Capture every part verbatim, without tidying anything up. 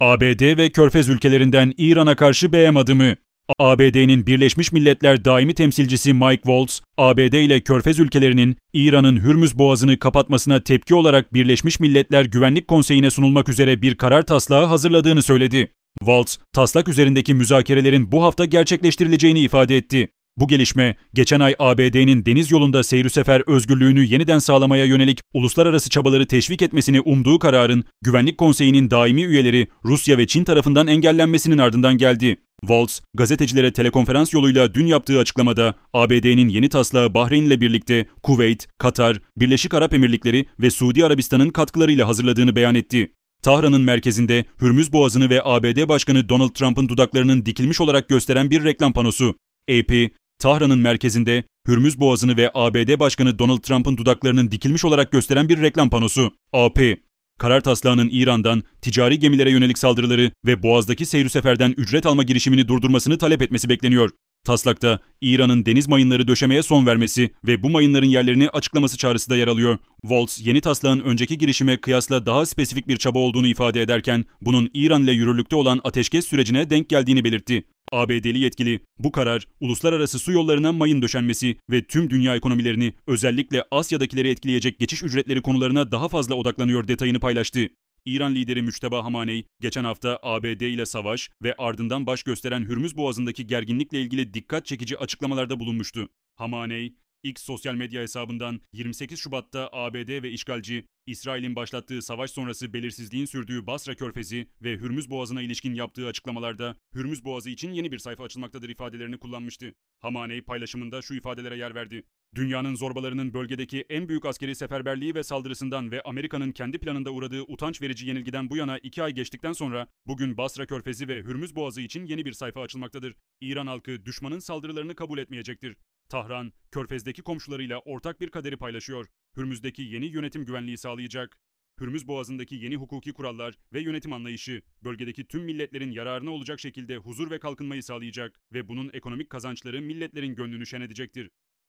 A B D ve Körfez ülkelerinden İran'a karşı B M adımı. A B D'nin Birleşmiş Milletler Daimi Temsilcisi Mike Waltz, A B D ile Körfez ülkelerinin İran'ın Hürmüz Boğazı'nı kapatmasına tepki olarak Birleşmiş Milletler Güvenlik Konseyi'ne sunulmak üzere bir karar taslağı hazırladığını söyledi. Waltz, taslak üzerindeki müzakerelerin bu hafta gerçekleştirileceğini ifade etti. Bu gelişme, geçen ay A B D'nin deniz yolunda seyir sefer özgürlüğünü yeniden sağlamaya yönelik uluslararası çabaları teşvik etmesini umduğu kararın Güvenlik Konseyi'nin daimi üyeleri Rusya ve Çin tarafından engellenmesinin ardından geldi. Waltz, gazetecilere telekonferans yoluyla dün yaptığı açıklamada A B D'nin yeni taslağı Bahreyn ile birlikte Kuveyt, Katar, Birleşik Arap Emirlikleri ve Suudi Arabistan'ın katkılarıyla hazırladığını beyan etti. Tahran'ın merkezinde Hürmüz Boğazı'nı ve A B D Başkanı Donald Trump'ın dudaklarının dikilmiş olarak gösteren bir reklam panosu. A P, Tahran'ın merkezinde Hürmüz Boğazı'nı ve A B D Başkanı Donald Trump'ın dudaklarının dikilmiş olarak gösteren bir reklam panosu. A P, karar taslağının İran'dan ticari gemilere yönelik saldırıları ve Boğaz'daki seyir seferden ücret alma girişimini durdurmasını talep etmesi bekleniyor. Taslakta İran'ın deniz mayınları döşemeye son vermesi ve bu mayınların yerlerini açıklaması çağrısı da yer alıyor. Waltz, yeni taslağın önceki girişime kıyasla daha spesifik bir çaba olduğunu ifade ederken bunun İran ile yürürlükte olan ateşkes sürecine denk geldiğini belirtti. A B D'li yetkili, bu karar, uluslararası su yollarına mayın döşenmesi ve tüm dünya ekonomilerini, özellikle Asya'dakileri etkileyecek geçiş ücretleri konularına daha fazla odaklanıyor detayını paylaştı. İran lideri Müçteba Hamaney, geçen hafta A B D ile savaş ve ardından baş gösteren Hürmüz Boğazı'ndaki gerginlikle ilgili dikkat çekici açıklamalarda bulunmuştu. Hamaney, X sosyal medya hesabından yirmi sekiz Şubat'ta A B D ve işgalci, İsrail'in başlattığı savaş sonrası belirsizliğin sürdüğü Basra Körfezi ve Hürmüz Boğazı'na ilişkin yaptığı açıklamalarda Hürmüz Boğazı için yeni bir sayfa açılmaktadır ifadelerini kullanmıştı. Hamaney paylaşımında şu ifadelere yer verdi. Dünyanın zorbalarının bölgedeki en büyük askeri seferberliği ve saldırısından ve Amerika'nın kendi planında uğradığı utanç verici yenilgiden bu yana iki ay geçtikten sonra bugün Basra Körfezi ve Hürmüz Boğazı için yeni bir sayfa açılmaktadır. İran halkı düşmanın saldırılarını kabul etmeyecektir. Tahran, Körfez'deki komşularıyla ortak bir kaderi paylaşıyor. Hürmüz'deki yeni yönetim güvenliği sağlayacak. Hürmüz Boğazı'ndaki yeni hukuki kurallar ve yönetim anlayışı, bölgedeki tüm milletlerin yararına olacak şekilde huzur ve kalkınmayı sağlayacak ve bunun ekonomik kazançları milletlerin gönlünü şen edecektir.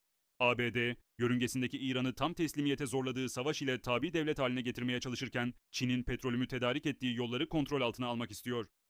A B D, yörüngesindeki İran'ı tam teslimiyete zorladığı savaş ile tabi devlet haline getirmeye çalışırken, Çin'in petrolümü tedarik ettiği yolları kontrol altına almak istiyor.